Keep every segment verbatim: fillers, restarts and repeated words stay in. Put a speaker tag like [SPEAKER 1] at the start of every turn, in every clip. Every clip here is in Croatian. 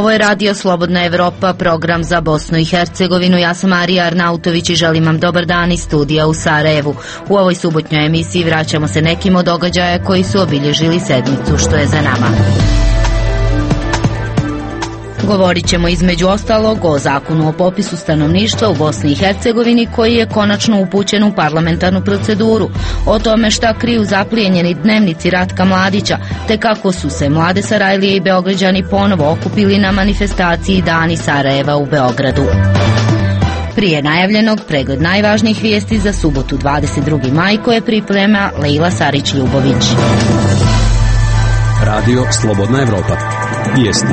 [SPEAKER 1] Ovo je Radio Slobodna Evropa, program za Bosnu i Hercegovinu. Ja sam Marija Arnautović i želim vam dobar dan iz studija u Sarajevu. U ovoj subotnjoj emisiji vraćamo se nekim od događaja koji su obilježili sedmicu što je za nama. Govorit ćemo između ostalog o zakonu o popisu stanovništva u Bosni i Hercegovini koji je konačno upućen u parlamentarnu proceduru, o tome šta kriju zaplijenjeni dnevnici Ratka Mladića, te kako su se mlade Sarajlije i Beograđani ponovo okupili na manifestaciji Dani Sarajeva u Beogradu. Prije najavljenog pregled najvažnijih vijesti za subotu dvadeset drugi maj koje priprema Lejla Sarić-Ljubović.
[SPEAKER 2] Radio Slobodna Evropa. Vijesti.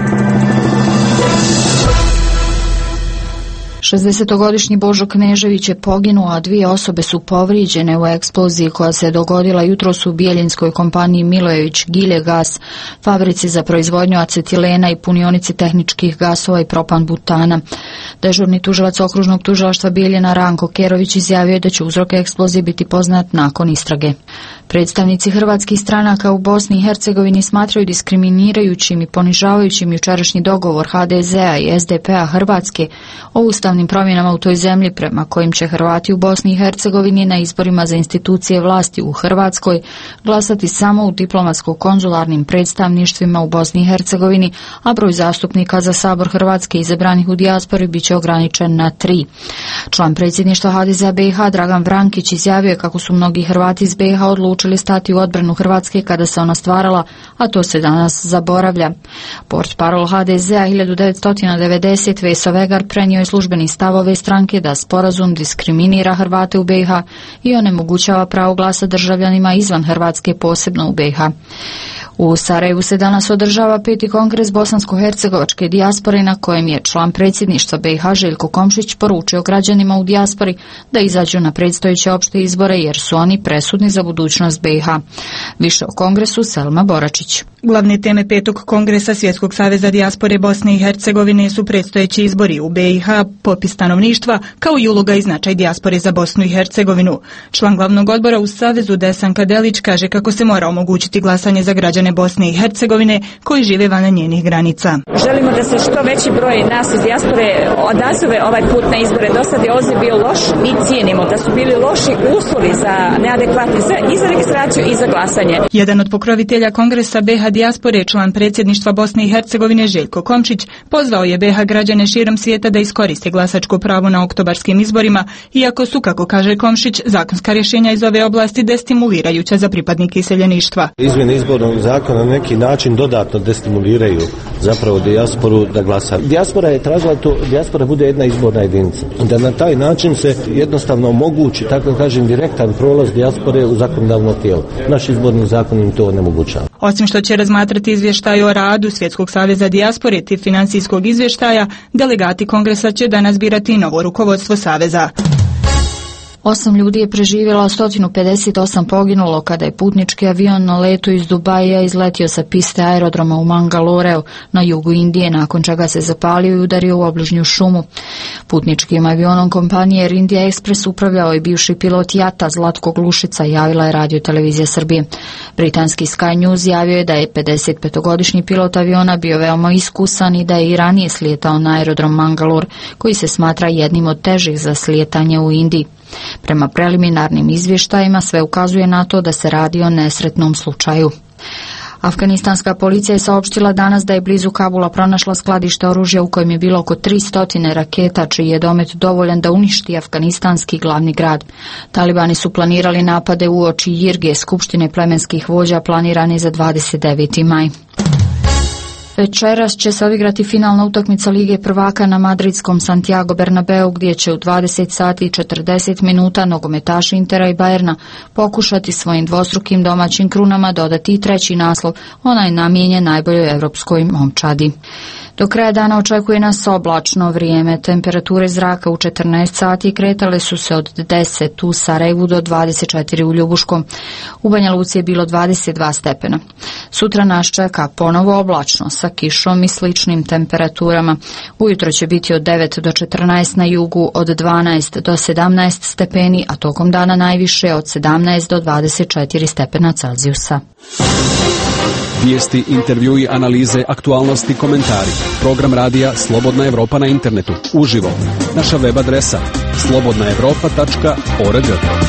[SPEAKER 3] šezdesetogodišnji Božo Knežević je poginuo, a dvije osobe su povrijeđene u eksploziji koja se dogodila jutros u bijeljinskoj kompaniji Milojević Gilje gas, fabrici za proizvodnju acetilena i punionici tehničkih gasova i propan butana. Dežurni tužilac okružnog tužilaštva Bijeljina Ranko Kerović izjavio je da će uzrok eksplozije biti poznat nakon istrage. Predstavnici hrvatskih stranaka u Bosni i Hercegovini smatraju diskriminirajućim i ponižavajućim jučerašnji dogovor ha de zea i es de pe a Hrvatske o ustavnim promjenama u toj zemlji prema kojim će Hrvati u Bosni i Hercegovini na izborima za institucije vlasti u Hrvatskoj glasati samo u diplomatsko-konzularnim predstavništvima u Bosni i Hercegovini, a broj zastupnika za Sabor Hrvatske izabranih u dijaspori bit će ograničen na tri. Član predsjedništva ha de zea be i ha Dragan Vrankić izjavio je kako su mnogi Hrvati iz be i ha odlučili stati u odbranu Hrvatske kada se ona stvarala, a to se danas zaboravlja. Portparol ha de zea hiljadu devetsto devedeset Veso Vegar prenio je službeni stavove stranke da sporazum diskriminira Hrvate u be i ha i onemogućava pravo glasa državljanima izvan Hrvatske, posebno u be i ha. U Sarajevu se danas održava peti kongres bosansko-hercegovačke dijaspore na kojem je član predsjedništva be i ha Željko Komšić poručio građanima u dijaspori da izađu na predstojeće opšte izbore jer su oni presudni za budućnost be i ha. Više o kongresu Selma Boračić.
[SPEAKER 4] Glavne teme petog kongresa Svjetskog saveza dijaspore Bosne i Hercegovine su predstojeći izbori u be i ha, popis stanovništva, kao i uloga i značaj dijaspore za Bosnu i Hercegovinu. Član glavnog odbora u Savezu Desan Kadelić kaže kako se mora omogućiti glasanje za građane Bosne i Hercegovine koji žive van njenih granica.
[SPEAKER 5] Želimo da se što veći broj nas iz dijaspore odazove ovaj put na izbore. Do sad je odziv bio loš, mi cijenimo da su bili loši uslovi za neadekvatni za, i za registraciju i za glasanje.
[SPEAKER 4] Jedan od pokrovitelja kongresa be ha dijaspore, član predsjedništva Bosne i Hercegovine Željko Komšić, pozvao je be ha građane širom svijeta da iskoriste glasačko pravo na oktobarskim izborima, iako su, kako kaže Komšić, zakonska rješenja iz ove oblasti destimulirajuća za pripadnike iseljeništva.
[SPEAKER 6] Izmjene izbornog zakona na neki način dodatno destimuliraju zapravo dijasporu da glasa. Dijaspora je tražila to, dijaspora bude jedna izborna jedinica. Da na taj način se jednostavno omogući, tako kažem, direktan prolaz dijaspore u zakonodavno tijelo. Naš izborni zakon im to onemogućava.
[SPEAKER 4] Osim što će razmatrati izvještaj o radu Svjetskog saveza dijaspore te financijskog izvještaja, delegati kongresa će danas birati novo rukovodstvo saveza.
[SPEAKER 3] Osam ljudi je preživjelo, sto pedeset osam poginulo kada je putnički avion na letu iz Dubaija izletio sa piste aerodroma u Mangaloreu na jugu Indije, nakon čega se zapalio i udario u obližnju šumu. Putničkim avionom kompanije Air India Express upravljao je bivši pilot jata Zlatko Glušica, javila je Radio Televizija Srbije. Britanski Sky News javio je da je pedesetpetogodišnji pilot aviona bio veoma iskusan i da je i ranije slijetao na aerodrom Mangalore, koji se smatra jednim od težih za slijetanje u Indiji. Prema preliminarnim izvještajima sve ukazuje na to da se radi o nesretnom slučaju. Afganistanska policija je saopštila danas da je blizu Kabula pronašla skladište oružja u kojem je bilo oko tristo raketa, čiji je domet dovoljan da uništi afganistanski glavni grad. Talibani su planirali napade uoči Jirge, skupštine plemenskih vođa, planirane za dvadeset deveti maj. Večeras će se odigrati finalna utakmica Lige prvaka na madridskom Santiago Bernabeu, gdje će u dvadeset sati i četrdeset minuta nogometaši Intera i Bajerna pokušati svojim dvostrukim domaćim krunama dodati i treći naslov, onaj namijenjen najboljoj evropskoj momčadi. Do kraja dana očekuje nas oblačno vrijeme. Temperature zraka u četrnaest sati kretale su se od deset u Sarajevu do dvadeset četiri u Ljubuškom. U Banja Luci je bilo dvadeset dva stepena. Sutra nas čeka ponovo oblačno sa kišom i sličnim temperaturama. Ujutro će biti od devet do četrnaest na jugu, od dvanaest do sedamnaest stepeni, a tokom dana najviše od sedamnaest do dvadeset četiri stepena Celzijusa.
[SPEAKER 2] Vijesti, intervjui, analize, aktualnosti, komentari. Program radija Slobodna Evropa na internetu. Uživo. Naša web adresa slobodna evropa tačka org.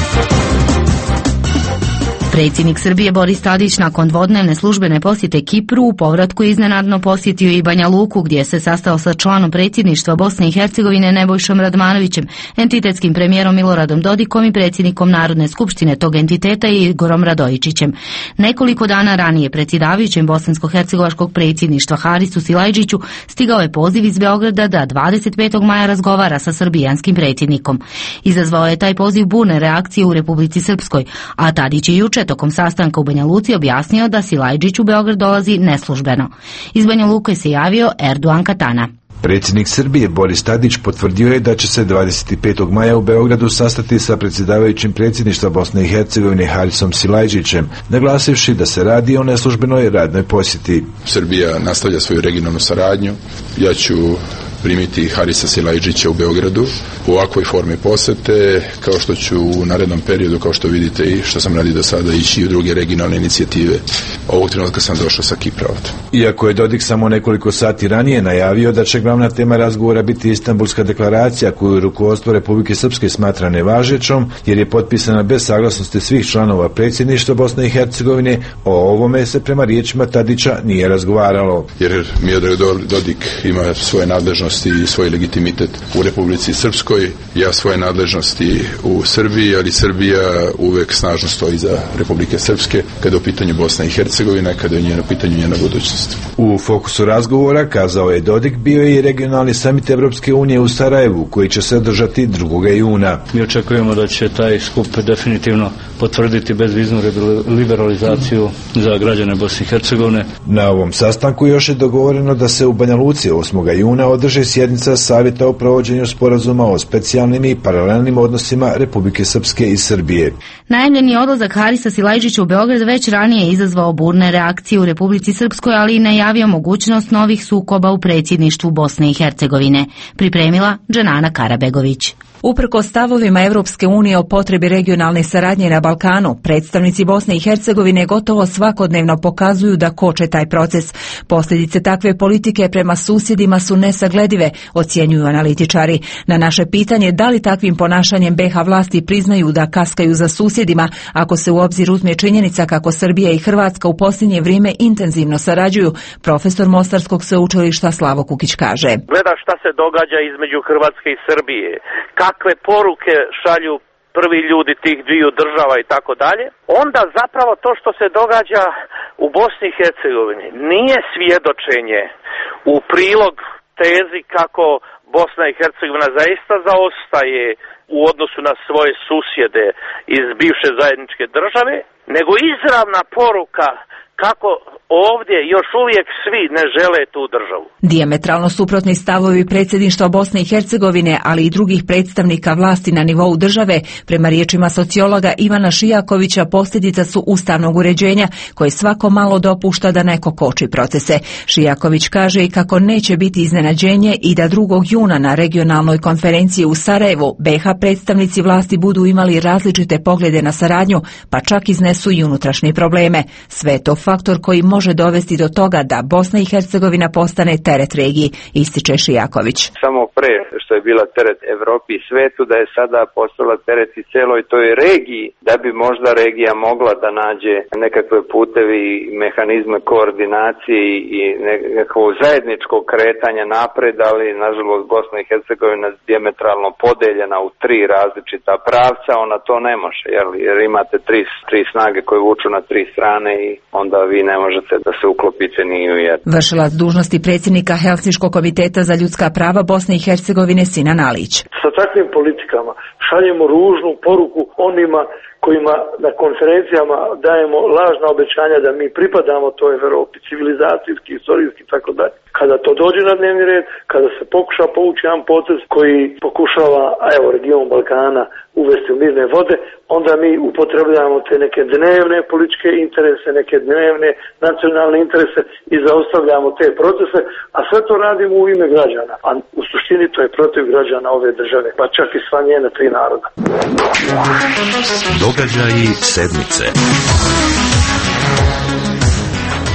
[SPEAKER 1] Predsjednik Srbije Boris Tadić nakon dvodnevne službene posjete Kipru u povratku iznenadno posjetio i Banja Luku, gdje se sastao sa članom predsjedništva Bosne i Hercegovine Nebojšom Radmanovićem, entitetskim premijerom Miloradom Dodikom i predsjednikom Narodne skupštine tog entiteta Igorom Radojičićem. Nekoliko dana ranije predsjedavajućem bosansko-hercegovačkog predsjedništva Harisu Silajdžiću stigao je poziv iz Beograda da dvadeset petog maja razgovara sa srbijanskim predsjednikom. Izazvao je taj poziv burne reakcije u Republici Srpskoj, a Tadić je juče tokom sastanka u Banja Luci objasnio da Silajdžić u Beograd dolazi neslužbeno. Iz Banja Luke se javio Erdogan Katana.
[SPEAKER 7] Predsjednik Srbije Boris Tadić potvrdio je da će se dvadeset petog maja u Beogradu sastati sa predsjedavajućim predsjedništva Bosne i Hercegovine Harisom Silajdžićem, naglasivši da se radi o neslužbenoj radnoj posjeti.
[SPEAKER 8] Srbija nastavlja svoju regionalnu saradnju. Ja ću primiti Harisa Silajdžića u Beogradu u ovakvoj formi posete, kao što ću u narednom periodu, kao što vidite i što sam radio do sada, ići u druge regionalne inicijative. Ovog trenutka sam došao sa Kipra.
[SPEAKER 7] Iako je Dodik samo nekoliko sati ranije najavio da će glavna tema razgovora biti Istanbulska deklaracija, koju rukovodstvo Republike Srpske smatra nevažećom, jer je potpisana bez saglasnosti svih članova predsjedništva Bosne i Hercegovine, o ovome se prema riječima Tadića nije razgovaralo.
[SPEAKER 8] Jer Miodrag Dodik ima svoje nadležnosti i svoj legitimitet u Republici Srpskoj, ja svoje nadležnosti u Srbiji, ali Srbija uvek snažno stoji za Republike Srpske kada je u pitanju Bosna i Hercegovina, kada je njena pitanju njena budućnost.
[SPEAKER 7] U fokusu razgovora, kazao je Dodik, bio je i regionalni samit Evropske unije u Sarajevu, koji će se održati drugog juna.
[SPEAKER 9] Mi očekujemo da će taj skup definitivno potvrditi bezviznu liberalizaciju za građane Bosne i Hercegovine.
[SPEAKER 7] Na ovom sastanku još je dogovoreno da se u Banja Luci osmog juna održi sjednica Savjeta o provođenju sporazuma o specijalnim i paralelnim odnosima Republike Srpske i Srbije.
[SPEAKER 1] Najavljeni odlazak Harisa Silajdžića u Beograd već ranije izazvao burne reakcije u Republici Srpskoj, ali i najavio mogućnost novih sukoba u predsjedništvu Bosne i Hercegovine. Pripremila Dženana Karabegović.
[SPEAKER 10] Uprko stavovima Evropske unije o potrebi regionalne saradnje na Balkanu, predstavnici Bosne i Hercegovine gotovo svakodnevno pokazuju da koče taj proces. Posljedice takve politike prema susjedima su nesagledive, ocjenjuju analitičari. Na naše pitanje da li takvim ponašanjem be ha vlasti priznaju da kaskaju za susjedima, ako se u obzir uzme činjenica kako Srbija i Hrvatska u posljednje vrijeme intenzivno sarađuju, profesor Mostarskog sveučilišta Slavo Kukić kaže:
[SPEAKER 11] Gleda šta se događa između Hrvatske i Srbije, kakve poruke šalju prvi ljudi tih dviju država i tako dalje, onda zapravo to što se događa u Bosni i Hercegovini nije svjedočenje u prilog tezi kako Bosna i Hercegovina zaista zaostaje u odnosu na svoje susjede iz bivše zajedničke države, nego izravna poruka kako ovdje još uvijek svi ne žele tu državu.
[SPEAKER 10] Dijametralno suprotni stavovi predsjedništva Bosne i Hercegovine, ali i drugih predstavnika vlasti na nivou države, prema riječima sociologa Ivana Šijakovića, posljedica su ustavnog uređenja koje svako malo dopušta da neko koči procese. Šijaković kaže i kako neće biti iznenađenje i da drugog juna na regionalnoj konferenciji u Sarajevu be ha predstavnici vlasti budu imali različite poglede na saradnju, pa čak iznesu i unutrašnje probleme. Sve to faktor koji može dovesti do toga da Bosna i Hercegovina postane teret regiji, ističe Šijaković.
[SPEAKER 12] Samo pre što je bila teret Evropi i svetu, da je sada postala teret i celoj toj regiji, da bi možda regija mogla da nađe nekakve putevi i mehanizme koordinacije i nekakvo zajedničko kretanje napred, ali nažalost Bosna i Hercegovina je dijametralno podeljena u tri različita pravca, ona to ne može, jer imate tri, tri snage koje vuču na tri strane i onda vi ne možete da se uklopite ni u jedno.
[SPEAKER 10] Vršilac dužnosti predsjednika Helsinškog komiteta za ljudska prava Bosne i Hercegovine Sinan Alić.
[SPEAKER 13] Sa takvim politikama šaljemo ružnu poruku onima kojima na konferencijama dajemo lažna obećanja da mi pripadamo toj Evropi, civilizacijski, istorijski i tako dalje. Kada to dođe na dnevni red, kada se pokuša povući jedan potez koji pokušava, evo, region Balkana uvesti u mirne vode, onda mi upotrebljavamo te neke dnevne političke interese, neke dnevne nacionalne interese i zaustavljamo te procese, a sve to radimo u ime građana. A u suštini to je protiv građana ove države, pa čak i sva njena tri naroda.
[SPEAKER 14] Događaji sedmice.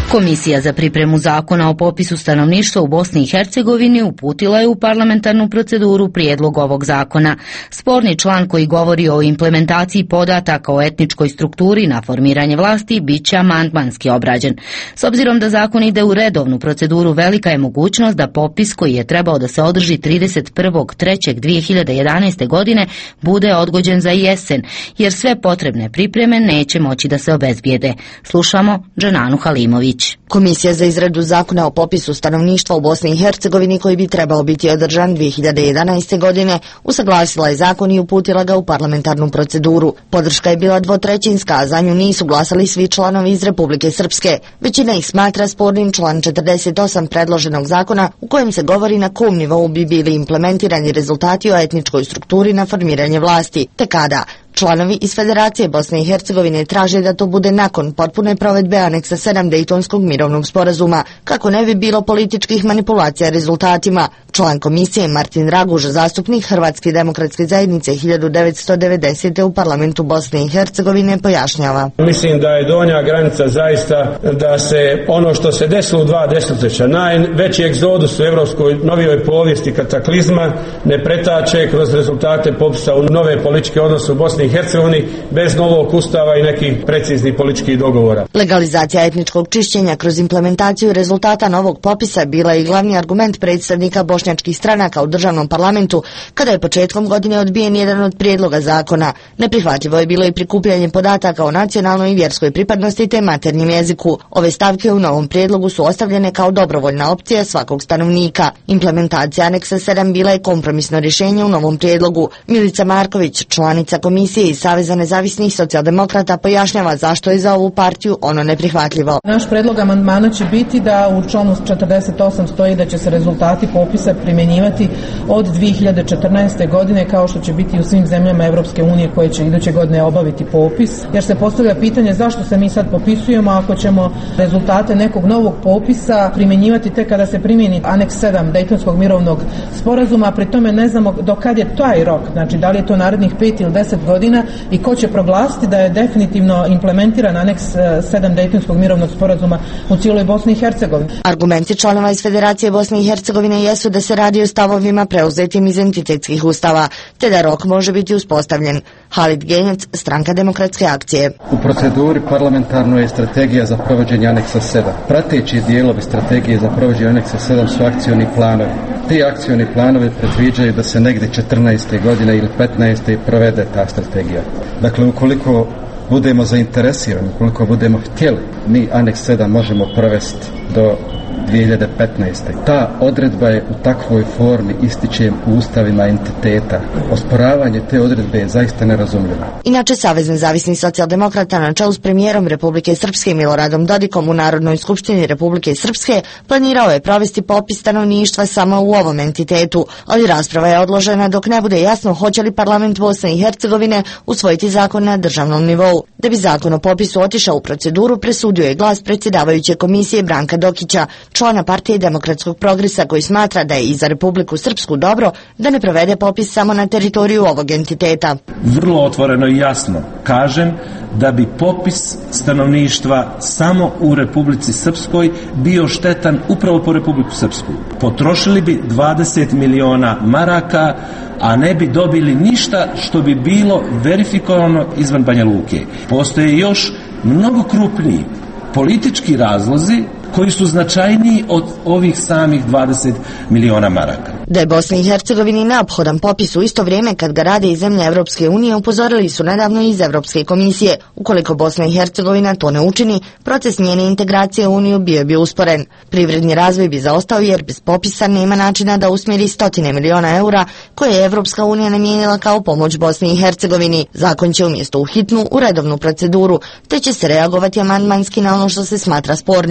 [SPEAKER 1] Komisija za pripremu zakona o popisu stanovništva u Bosni i Hercegovini uputila je u parlamentarnu proceduru prijedlog ovog zakona. Sporni član koji govori o implementaciji podataka o etničkoj strukturi na formiranje vlasti bit će amandmanski obrađen. S obzirom da zakon ide u redovnu proceduru, velika je mogućnost da popis koji je trebao da se održi trideset prvog trećeg dvije hiljade jedanaeste. godine bude odgođen za jesen, jer sve potrebne pripreme neće moći da se obezbijede. Slušamo Dženanu Halimović.
[SPEAKER 14] Komisija za izradu zakona o popisu stanovništva u Bosni i Hercegovini, koji bi trebao biti održan dvije hiljade jedanaeste. godine, usaglasila je zakon i uputila ga u parlamentarnu proceduru. Podrška je bila dvotrećinska, a za nju nisu glasali svi članovi iz Republike Srpske. Većina ih smatra spornim član četrdeset osam predloženog zakona, u kojem se govori na kom nivou bi bili implementirani rezultati o etničkoj strukturi na formiranje vlasti, te kada. Članovi iz Federacije Bosne i Hercegovine traže da to bude nakon potpune provedbe aneksa sedam Dejtonskog mirovnog sporazuma, kako ne bi bilo političkih manipulacija rezultatima. Član komisije Martin Raguž, zastupnik Hrvatske demokratske zajednice hiljadu devetsto devedesete. u parlamentu Bosne i Hercegovine, pojašnjava.
[SPEAKER 15] Mislim da je donja granica zaista da se ono što se desilo u dva desetljeća, najveći egzodus u evropskoj novijoj povijesti, kataklizma, ne pretače kroz rezultate popisa u nove političke odnose u Bosni i Hercegovini bez novog ustava i nekih preciznih političkih dogovora.
[SPEAKER 14] Legalizacija etničkog čišćenja kroz implementaciju rezultata novog popisa bila je i glavni argument predstavnika bošnjačkih stranaka u državnom parlamentu kada je početkom godine odbijen jedan od prijedloga zakona. Neprihvatljivo je bilo i prikupljanje podataka o nacionalnoj i vjerskoj pripadnosti te maternjem jeziku. Ove stavke u novom prijedlogu su ostavljene kao dobrovoljna opcija svakog stanovnika. Implementacija aneksa sedam bila je kompromisno rješenje u novom prijedlogu. Milica Marković, članica komisije iz Saveza nezavisnih socijaldemokrata, pojašnjava zašto je za ovu partiju ono neprihvatljivo.
[SPEAKER 16] Naš predlog amandmana će biti da u članu četrdeset osam stoji da će se rezultati popisa primjenjivati od dvije hiljade četrnaeste. godine, kao što će biti u svim zemljama Evropske unije koje će iduće godine obaviti popis, jer se postavlja pitanje zašto se mi sad popisujemo ako ćemo rezultate nekog novog popisa primjenjivati tek kada se primjeni aneks sedam Dejtonskog mirovnog sporazuma, a pri tome ne znamo do kad je taj rok, znači da li je to narednih pet ili deset godina i ko će proglasiti da je definitivno implementiran aneks sedam Dejtonskog mirovnog sporazuma u cijeloj Bosni i Hercegovini.
[SPEAKER 14] Argumenti članova iz Federacije Bosne i Hercegovine jesu da se radi o stavovima preuzetim iz entitetskih ustava, te da rok može biti uspostavljen. Halid Genjac, Stranka demokratske akcije.
[SPEAKER 17] U proceduri parlamentarno je strategija za provođenje aneksa sedam. Prateći dijelovi strategije za provođenje aneksa sedam su akcioni planovi. Ti akcioni planovi predviđaju da se negdje četrnaeste. godine ili petnaeste. provede ta strategija. Dakle, ukoliko budemo zainteresirani, ukoliko budemo htjeli, mi aneks sedam možemo provesti do dvije hiljade petnaeste. Ta odredba je u takvoj formi, ističem, u ustavima entiteta. Osporavanje te odredbe je zaista nerazumljivo.
[SPEAKER 14] Inače, Savez nezavisnih socijaldemokrata na čelu s premijerom Republike Srpske Miloradom Dodikom u Narodnoj skupštini Republike Srpske planirao je provesti popis stanovništva samo u ovom entitetu, ali rasprava je odložena dok ne bude jasno hoće li parlament Bosne i Hercegovine usvojiti zakon na državnom nivou. Da bi zakon o popisu otišao u proceduru, presudio je glas predsjedavajuće komisije Branka Dokića, člana partije Demokratskog progresa, koji smatra da je i za Republiku Srpsku dobro da ne provede popis samo na teritoriju ovog entiteta.
[SPEAKER 18] Vrlo otvoreno i jasno kažem da bi popis stanovništva samo u Republici Srpskoj bio štetan upravo po Republiku Srpsku. Potrošili bi dvadeset miliona maraka, a ne bi dobili ništa što bi bilo verifikovano izvan Banja Luke. Postoje još mnogo krupniji politički razlozi koji su značajniji od ovih samih dvadeset miliona maraka.
[SPEAKER 14] Da je Bosni i Hercegovini neophodan popis u isto vrijeme kad ga rade i zemlje Evropske unije, upozorili su nedavno iz Evropske komisije. Ukoliko Bosna i Hercegovina to ne učini, proces njene integracije u Uniju bio bi usporen. Privredni razvoj bi zaostao jer bez popisa nema načina da usmjeri stotine miliona eura koje je Evropska unija namijenila kao pomoć Bosni i Hercegovini. Zakon će umjesto u hitnu, u redovnu proceduru, te će se reagovati amandmanski na ono što se smatra spornim. No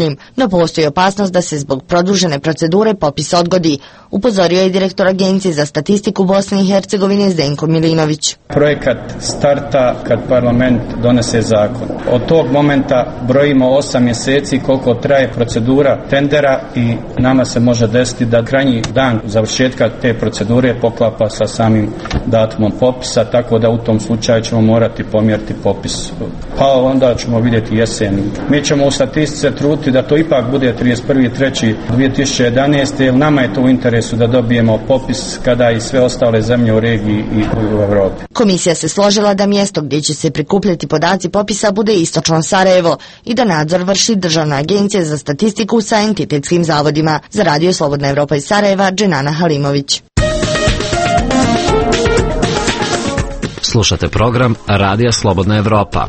[SPEAKER 14] da postoji opasnost da se zbog produžene procedure popis odgodi, upozorio je direktor Agencije za statistiku Bosne i Hercegovine Zdenko Milinović.
[SPEAKER 19] Projekat starta kad parlament donese zakon. Od tog momenta brojimo osam mjeseci koliko traje procedura tendera i nama se može desiti da krajnji dan završetka te procedure poklapa sa samim datumom popisa, tako da u tom slučaju ćemo morati pomjeriti popis. Pa onda ćemo vidjeti jesen. Mi ćemo u statistice truditi da to ipak bude trideset prvi treći dvije tisuće jedanaeste. jer nama je to u interesu da dobijemo popis kada i sve ostale zemlje u regiji i u Evropi.
[SPEAKER 14] Komisija se složila da mjesto gdje će se prikupljati podaci popisa bude istočno Sarajevo i da nadzor vrši Državna agencija za statistiku sa entitetskim zavodima. Za Radio Slobodna Evropa iz Sarajeva, Dženana Halimović.
[SPEAKER 20] Slušate program Radija Slobodna Evropa.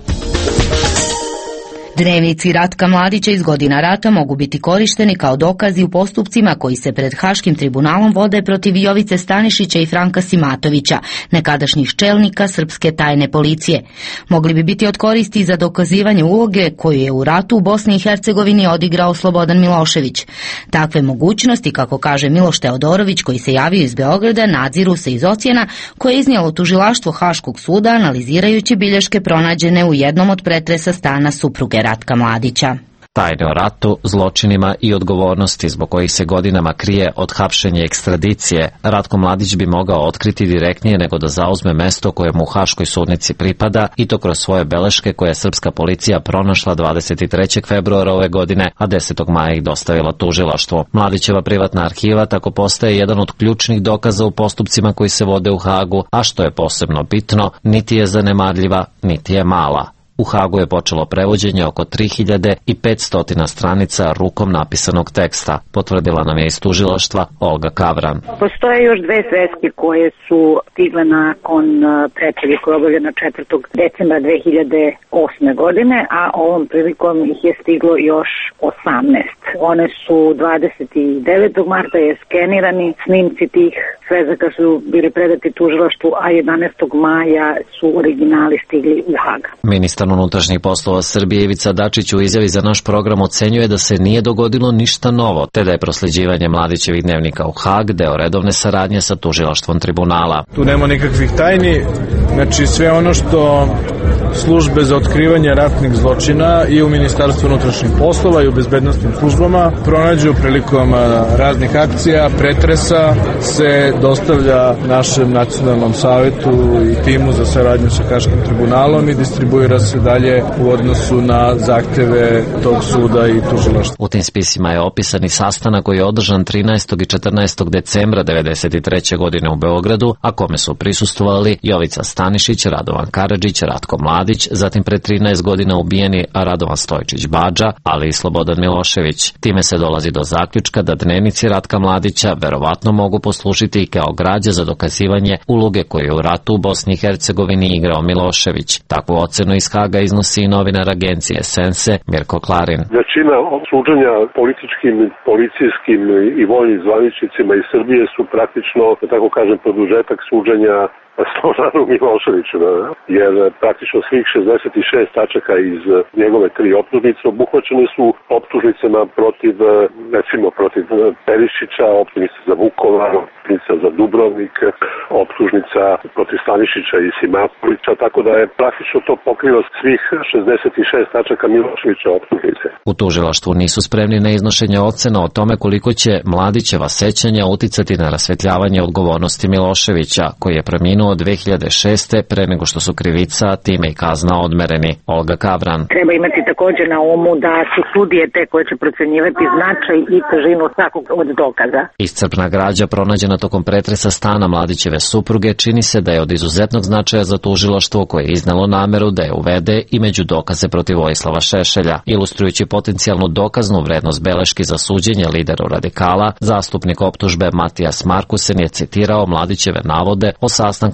[SPEAKER 1] Dnevnici Ratka Mladića iz godina rata mogu biti korišteni kao dokazi u postupcima koji se pred Haškim tribunalom vode protiv Jovice Stanišića i Franka Simatovića, nekadašnjih čelnika srpske tajne policije. Mogli bi biti od koristi za dokazivanje uloge koju je u ratu u Bosni i Hercegovini odigrao Slobodan Milošević. Takve mogućnosti, kako kaže Miloš Teodorović koji se javio iz Beograda, nadziru se iz ocjena koje je iznijelo tužilaštvo Haškog suda analizirajući bilješke pronađene u jednom od pretresa stana supruge Ratka Mladića.
[SPEAKER 20] Tajne o ratu, zločinima i odgovornosti zbog kojih se godinama krije od hapšenja i ekstradicije, Ratko Mladić bi mogao otkriti direktnije nego da zauzme mesto koje mu u Haškoj sudnici pripada, i to kroz svoje beleške koje je srpska policija pronašla dvadeset trećeg februara ove godine, a desetog maja ih dostavila tužilaštvu. Mladićeva privatna arhiva tako postaje jedan od ključnih dokaza u postupcima koji se vode u Hagu, a što je posebno bitno, niti je zanemarljiva, niti je mala. U Hagu je počelo prevođenje oko tri hiljade petsto stranica rukom napisanog teksta, potvrdila nam je iz tužilaštva Olga Kavran.
[SPEAKER 21] Postoje još dve sveske koje su stigle nakon pretrage koja je obavljena četvrtog decembra dve hiljade osme. godine, a ovom prilikom ih je stiglo još osamnaest. One su dvadeset devetog marta je skenirani, snimci tih svezaka su bili predati tužilaštvu, a jedanaestog maja su originali stigli u Hag.
[SPEAKER 20] Ministar unutrašnjih poslova Srbije Ivica Dačić u izjavi za naš program ocenjuje da se nije dogodilo ništa novo, te da je prosleđivanje Mladićevih dnevnika u Hag deo redovne saradnje sa tužilaštvom tribunala.
[SPEAKER 22] Tu nema nikakvih tajni, znači sve ono što službe za otkrivanje ratnih zločina i u Ministarstvu unutrašnjih poslova i u bezbednostnim službama pronađu prilikom raznih akcija, pretresa, se dostavlja našem nacionalnom savetu i timu za saradnju sa Haškim tribunalom i distribuira se dalje u odnosu na zahteve tog suda i tužilaštva.
[SPEAKER 20] U tim spisima je opisan i sastanak koji je održan trinaestog i četrnaestog decembra devedeset treće. godine u Beogradu, a kome su prisustvovali Jovica Stanišić, Radovan Karadžić, Ratko Mladić, zatim pre trinaest godina ubijeni Radovan Stojčić Badža, ali i Slobodan Milošević. Time se dolazi do zaključka da dnevnici Ratka Mladića verovatno mogu poslužiti i kao građa za dokazivanje uloge koju je u ratu u Bosni i Hercegovini igrao Milošević. Takvu ocenu iz Haga iznosi i novinar agencije Sense Mirko Klarin.
[SPEAKER 23] Većina suđenja političkim, policijskim i vojnim zvaničnicima iz Srbije su praktično, da tako kažem, produžetak suđenja Slobodanu Miloševiću, jer praktično svih šezdeset šest tačaka iz njegove tri optužnice obuhvaćene su optužnicama protiv, recimo protiv Perišića, optužnica za Vukovar, optužnica za Dubrovnik, optužnica protiv Stanišića i Simatovića, tako da je praktično to pokrivo svih šezdeset šest tačaka Miloševića optužnice.
[SPEAKER 20] U tužilaštvu nisu spremni na iznošenje ocena o tome koliko će Mladićeva sećanja uticati na rasvetljavanje odgovornosti Miloševića, koji je preminuo od dve hiljade šeste. pre nego što su krivica, time i kazna odmereni. Olga Kavran.
[SPEAKER 21] Treba imati također na umu da su sudije te koje će procenjivati značaj i težinu svakog od dokaza.
[SPEAKER 20] Iscrpna građa pronađena tokom pretresa stana Mladićeve supruge čini se da je od izuzetnog značaja za tužilaštvo koje je iznalo nameru da je uvede i među dokaze protiv Vojislava Šešelja. Ilustrujući potencijalnu dokaznu vrednost beleški za suđenje lideru radikala, zastupnik optužbe Matijas Markusen je citirao Mladićeve navode o sastanku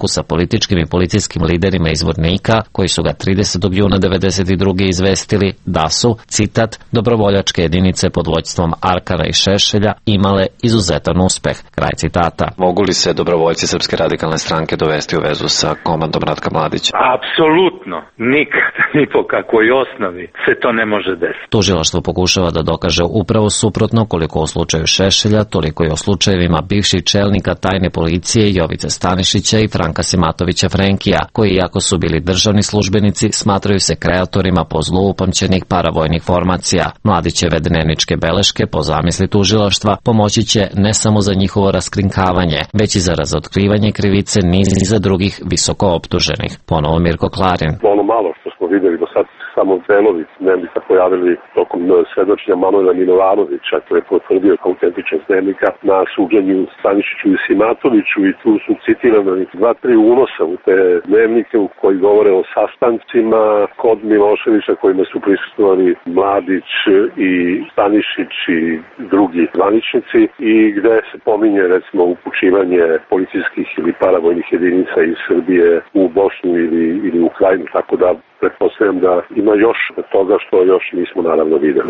[SPEAKER 20] sastanku sa političkim i policijskim liderima iz Vornika, koji su ga tridesetog juna devedeset druge izvestili da su, citat, dobrovoljačke jedinice pod vođstvom Arkana i Šešelja imale izuzetan uspeh. Kraj citata. Mogu li se dobrovoljci Srpske radikalne stranke dovesti u vezu sa komandom Ratka Mladića?
[SPEAKER 4] Apsolutno, nikad, ni po kakvoj osnovi se to ne može desiti.
[SPEAKER 20] Tužilaštvo pokušava da dokaže upravo suprotno, koliko u slučaju Šešelja, toliko i o slučajevima bivših čelnika tajne policije Jovice Stanišića i Franka Simatovića Frenkija, koji, iako su bili državni službenici, smatraju se kreatorima po zlu upamćenih paravojnih formacija. Mladićeve dnevničke beleške, po zamisli tužilaštva, pomoći će ne samo za njihovo raskrinkavanje, već i za razotkrivanje krivice niza drugih visoko optuženih. Ponovo Mirko Klarin.
[SPEAKER 23] Ono malo što smo videli do sad, samo delovi dnevnika pojavili tokom svedočenja Manuela Milovanovića, koji je potvrdio kao autentičan dnevnika na suđenju Stanišiću i Simatoviću, i tu su citirani dva, tri unosa u te dnevnike u koji govore o sastancima kod Miloševića kojima su prisustvovali Mladić i Stanišić i drugi zvaničnici, i gde se pominje recimo upućivanje policijskih ili paravojnih jedinica iz Srbije u Bosnu ili, ili u Krajinu, tako da pretpostavljam da ima još toga što još nismo naravno videli.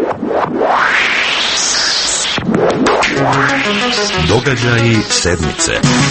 [SPEAKER 5] Događaji sedmice.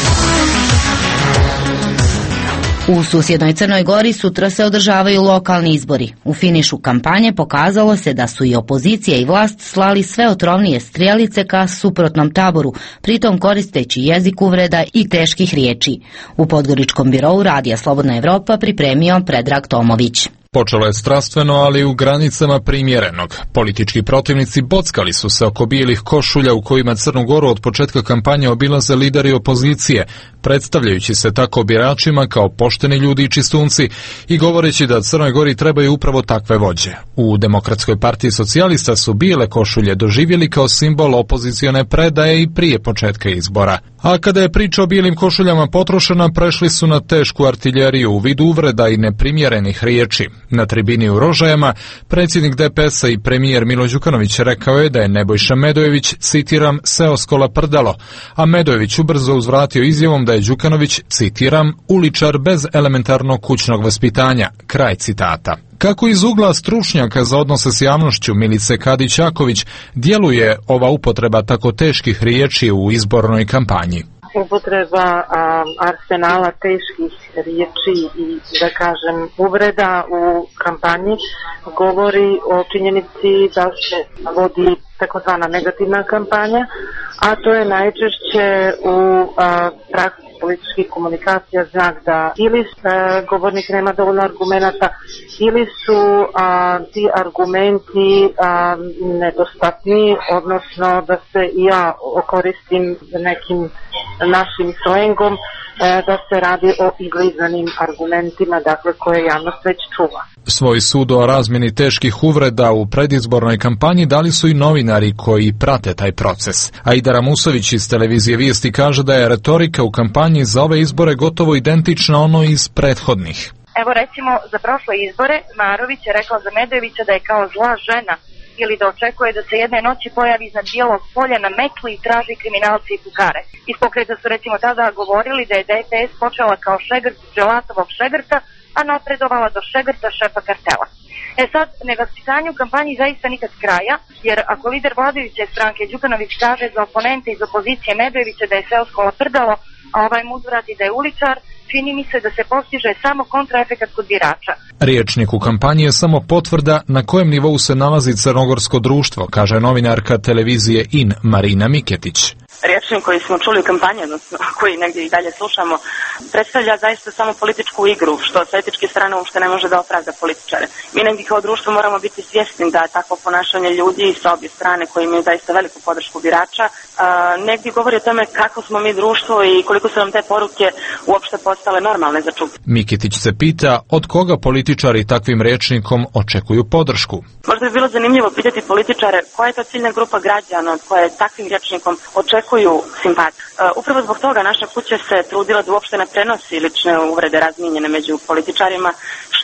[SPEAKER 1] U susjednoj Crnoj Gori sutra se održavaju lokalni izbori. U finišu kampanje pokazalo se da su i opozicija i vlast slali sve otrovnije strijelice ka suprotnom taboru, pritom koristeći jezik uvreda i teških riječi. U Podgoričkom birou Radija Slobodna Evropa pripremio Predrag Tomović.
[SPEAKER 6] Počelo je strastveno, ali u granicama primjerenog. Politički protivnici bockali su se oko bijelih košulja u kojima Crnu Goru od početka kampanje obilaze lideri opozicije, predstavljajući se tako biračima kao pošteni ljudi i čistunci i govoreći da Crnoj Gori trebaju upravo takve vođe. U Demokratskoj partiji socijalista su bijele košulje doživjeli kao simbol opozicione predaje i prije početka izbora. A kada je priča o bijelim košuljama potrošena, prešli su na tešku artiljeriju u vidu uvreda i neprimjerenih riječi. Na tribini u Rožajama predsjednik D P S-a i premijer Milo Đukanović rekao je da je Nebojša Medojević, citiram, seoskola prdalo, a Medojević ubrzo uzvratio izjavom da je Đukanović, citiram, uličar bez elementarnog kućnog vaspitanja, kraj citata. Kako iz ugla stručnjaka za odnose s javnošću Milice Kadić-Jaković djeluje ova upotreba tako teških riječi u izbornoj kampanji?
[SPEAKER 24] Upotreba a, arsenala teških riječi i, da kažem, uvreda u kampanji govori o činjenici da se vodi takozvana negativna kampanja, a to je najčešće u a, praksi političkih komunikacija znak da ili a, govornik nema dovoljno argumenata ili su a, ti argumenti a, nedostatni, odnosno da se i ja koristim nekim našim slengom, e, da se radi o izlizanim argumentima, dakle, koje javnost već čuva.
[SPEAKER 6] Svoj sud o razmjeni teških uvreda u predizbornoj kampanji dali su i novinari koji prate taj proces. Aida Ramusović iz televizije Vijesti kaže da je retorika u kampanji za ove izbore gotovo identična ono iz prethodnih.
[SPEAKER 25] Evo recimo za prošle izbore Marović je rekla za Medojevića da je kao zla žena ili da očekuje da se jedne noći pojavi iznad bijelog polja na metli i traži kriminalce i pukare. Iz pokreta su recimo tada govorili da je D P S počela kao šegrt Đelatovog šegrta, a napredovala do šegrta šefa kartela. E sad, nevaspitanju u kampanji zaista nikad kraja, jer ako lider vladajuće stranke Đukanović kaže za oponente iz opozicije Medojevića da je seoskola prdalo, a ovaj mu uzvrati da je uličar, čini mi se da se postiže samo kontraefekat kod birača.
[SPEAKER 6] Riječnik u kampanji je samo potvrda na kojem nivou se nalazi crnogorsko društvo, kaže novinarka televizije In Marina Miketić.
[SPEAKER 26] Riječnik koji smo čuli u kampanji, odnosno koji negdje i dalje slušamo, predstavlja zaista samo političku igru, što sa etičke strane uopšte ne može da opravda političare. Mi negdje kao društvo moramo biti svjesni da takvo ponašanje ljudi sa obje strane koji imaju zaista veliku podršku birača, a, negdje govori o tome kako smo mi društvo i koliko su nam te poruke uopšte postale normalne za čuti.
[SPEAKER 6] Miketić se pita od koga političari takvim rječnikom očekuju podršku.
[SPEAKER 26] Možda bi bilo zanimljivo pitati političare koja je to ciljna grupa građana od koje takvim rječnikom očekuju simpatiju. Uh, upravo zbog toga naša kuća se trudila da uopšte ne prenosi lične uvrede razmijenjene među političarima,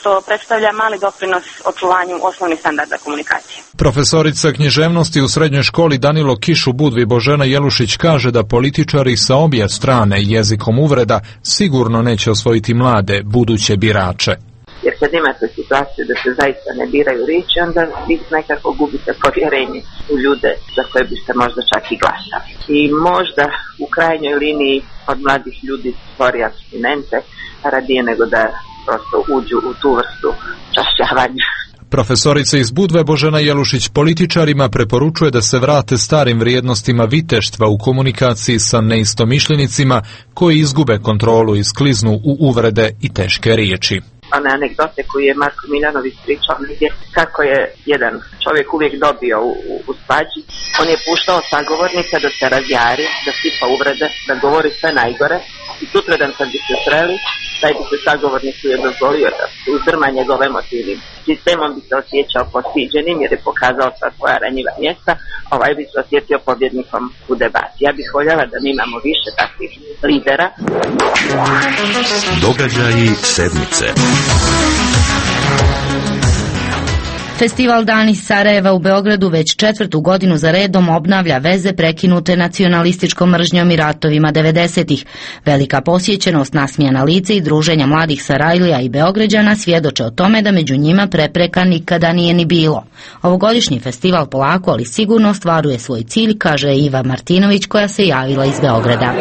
[SPEAKER 26] što predstavlja mali doprinos očuvanju osnovnih standarda komunikacije.
[SPEAKER 6] Profesorica književnosti u srednjoj školi Danilo Kiš u Budvi Božena Jelušić kaže da političari sa obje strane jezikom uvreda sigurno neće osvojiti mlade, buduće birače.
[SPEAKER 2] Jer kad imate situaciju da se zaista ne biraju riječi, onda vi nekako gubite povjerenje u ljude za koje biste možda čak i glasali. I možda u krajnjoj liniji od mladih ljudi stvori apstinente radije nego da prosto uđu u tu vrstu čašćavanja.
[SPEAKER 6] Profesorica iz Budve Božena Jelušić političarima preporučuje da se vrate starim vrijednostima viteštva u komunikaciji sa neistomišljenicima koji izgube kontrolu i skliznu u uvrede i teške riječi.
[SPEAKER 2] One anegdote koju je Marko Miljanović pričao negdje, kako je jedan čovjek uvijek dobio u, u, u svađi. On je puštao sagovornika da se razjari, da sipa uvrede, da govori sve najgore i sutradan kad bi se sreli, taj bi se sagovorniku je dozvolio da se uzdrma njegov emotivnim sistemom, bi se osjećao postiđenim jer je pokazao sva svoja ranjiva mjesta, ovaj bi se osjetio pobjednikom u debati. Ja bih voljela da mi imamo više takvih lidera.
[SPEAKER 5] Događaji sedmice.
[SPEAKER 1] Festival Dani Sarajeva u Beogradu već četvrtu godinu za redom obnavlja veze prekinute nacionalističkom mržnjom i ratovima devedesetih. Velika posjećenost, nasmijana lica i druženja mladih Sarajlija i Beograđana svjedoče o tome da među njima prepreka nikada nije ni bilo. Ovogodišnji festival polako, ali sigurno ostvaruje svoj cilj, kaže Iva Martinović koja se javila iz Beograda.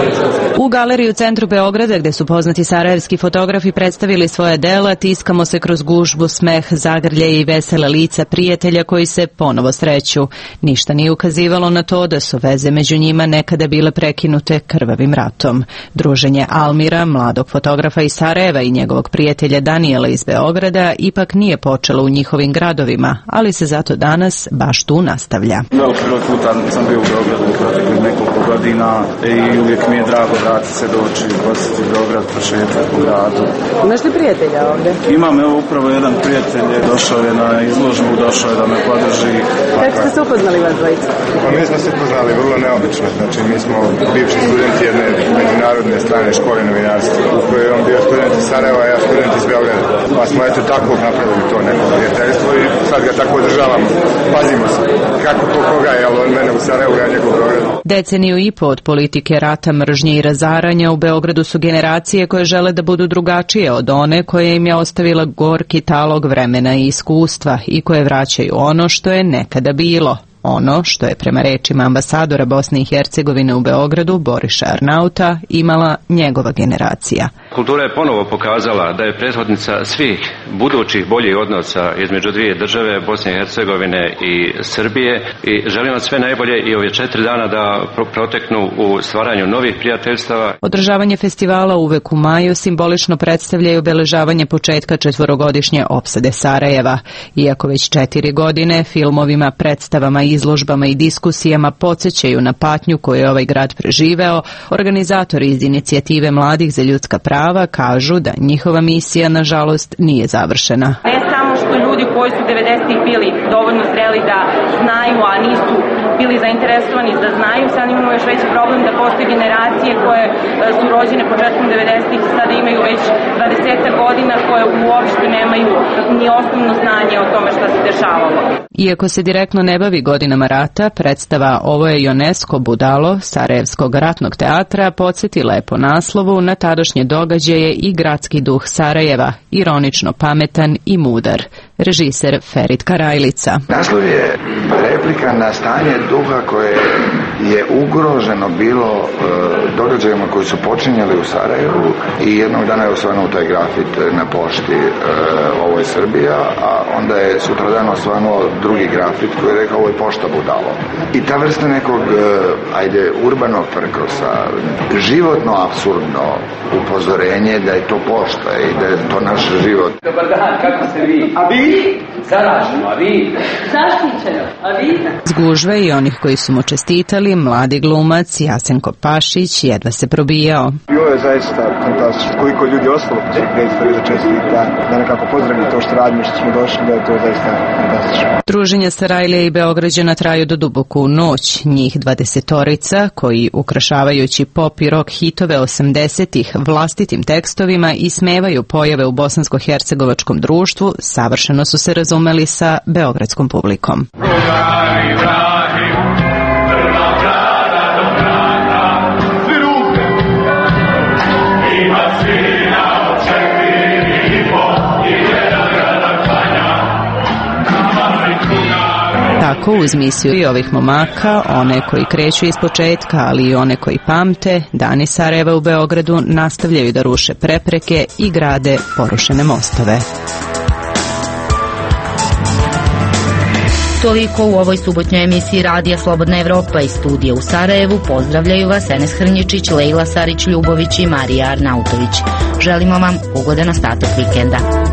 [SPEAKER 3] U galeriji u centru Beograda, gde su poznati sarajevski fotografi predstavili svoje dela, tiskamo se kroz gužbu, smeh, zagrlje i vesele lica prijatelja koji se ponovo sreću. Ništa nije ukazivalo na to da su veze među njima nekada bile prekinute krvavim ratom. Druženje Almira, mladog fotografa iz Sarajeva i njegovog prijatelja Danijela iz Beograda, ipak nije počelo u njihovim gradovima, ali se zato danas baš tu nastavlja.
[SPEAKER 7] Veliki broj puta sam bio u Beogradu proteklih nekoliko godina i uvijek mi je drago vratiti se doći, posjetiti Beograd, prošetati po gradu.
[SPEAKER 3] Imaš li prijatelja ovdje?
[SPEAKER 7] Imam, evo upravo jedan prijatelj je došao je na izložbu, došao je da me podrži.
[SPEAKER 3] Kako ste se upoznali vas dvojica?
[SPEAKER 8] Pa mi smo se upoznali vrlo neobično, znači mi smo bivši studenti jedne međunarodne strane škole novinarstva, u kojoj je on bio student iz Sarajeva, a ja student iz Beograda. Pa smo eto tako napravili to neko prijateljstvo i sad ga tako održavamo. Pazimo se, kako to koga je, ali on mene u Sarajevu, ja njegov Beogradu.
[SPEAKER 3] Deceniju i po od politike rata, mržnje i razaranja u Beogradu su generacije koje žele da budu drugačije od one koje im je ostavila gorki talog vremena i iskustva i koje vraćaju ono što je nekada bilo. Ono što je prema rečima ambasadora Bosne i Hercegovine u Beogradu, Boriša Arnauta, imala njegova generacija.
[SPEAKER 9] Kultura je ponovo pokazala da je prethodnica svih budućih boljih odnosa između dvije države, Bosne i Hercegovine i Srbije, i želim vam sve najbolje i ove četiri dana da proteknu u stvaranju novih prijateljstava.
[SPEAKER 3] Održavanje festivala uvek u maju simbolično predstavlja i obeležavanje početka četvorogodišnje opsade Sarajeva. Iako već četiri godine filmovima, predstavama, izložbama i diskusijama podsjećaju na patnju koju je ovaj grad preživeo, organizatori iz inicijative Mladih za ljudska prava kažu da njihova misija, nažalost, nije završena.
[SPEAKER 26] Ne samo što ljudi koji su devedesetih bili dovoljno zreli da znaju, a nisu bili zainteresovani da znaju, sad imamo još veći problem da postoje generacije koje su rođene početkom devedesetih i sada imaju već dvadeset godina koje uopšte nemaju ni osnovno znanje o tome šta se dešavalo.
[SPEAKER 3] Iako se direktno ne bavi godinama rata, predstava Ovo je UNESCO budalo Sarajevskog ratnog teatra podsjetila je po naslovu na tadašnje događaje i gradski duh Sarajeva, ironično pametan i mudar. Režiser Ferit Karajlica.
[SPEAKER 11] Naslov je replika na stanje duha koje je ugroženo bilo e, događajima koji su počinjali u Sarajevu i jednog dana je osvanuo taj grafit na pošti e, Ovo je Srbija, a onda je sutradan osvanuo drugi grafit koji je rekao Ovo je pošta budalo. I ta vrsta nekog, e, ajde, urbanog prkosa, životno apsurdno upozorenje da je to pošta i da je to naš život.
[SPEAKER 27] Dobar dan, kako ste vi? A vi? Zaraženo, a vi? Zaštićeno, a vi?
[SPEAKER 3] Zgužve i onih koji su mu čestitali, mladi glumac Jasenko Pašić jedva se probijao.
[SPEAKER 10] I ovo je zaista fantastično. Koliko ljudi ostalo po svih predstavi za čestita, da nekako pozdravim to što radimo, što smo došli, da je to zaista fantastično.
[SPEAKER 3] Druženja Sarajlije i Beograđana traju do duboko u noć. Njih dvadesetorica, koji ukrašavajući pop i rock hitove osamdesetih vlastitim tekstovima i smevaju pojave u bosansko-hercegovačkom društvu, savršeno su se razumeli sa beogradskom publikom. Tako, uz misiju i ovih momaka, one koji kreću iz početka, ali i one koji pamte, Dani Sarajeva u Beogradu nastavljaju da ruše prepreke i grade porušene mostove.
[SPEAKER 1] Toliko u ovoj subotnjoj emisiji Radija Slobodna Evropa iz studija u Sarajevu. Pozdravljaju vas Enes Hrnjičić, Lejla Sarić-Ljubović i Marija Arnautović. Želimo vam ugodan ostatak vikenda.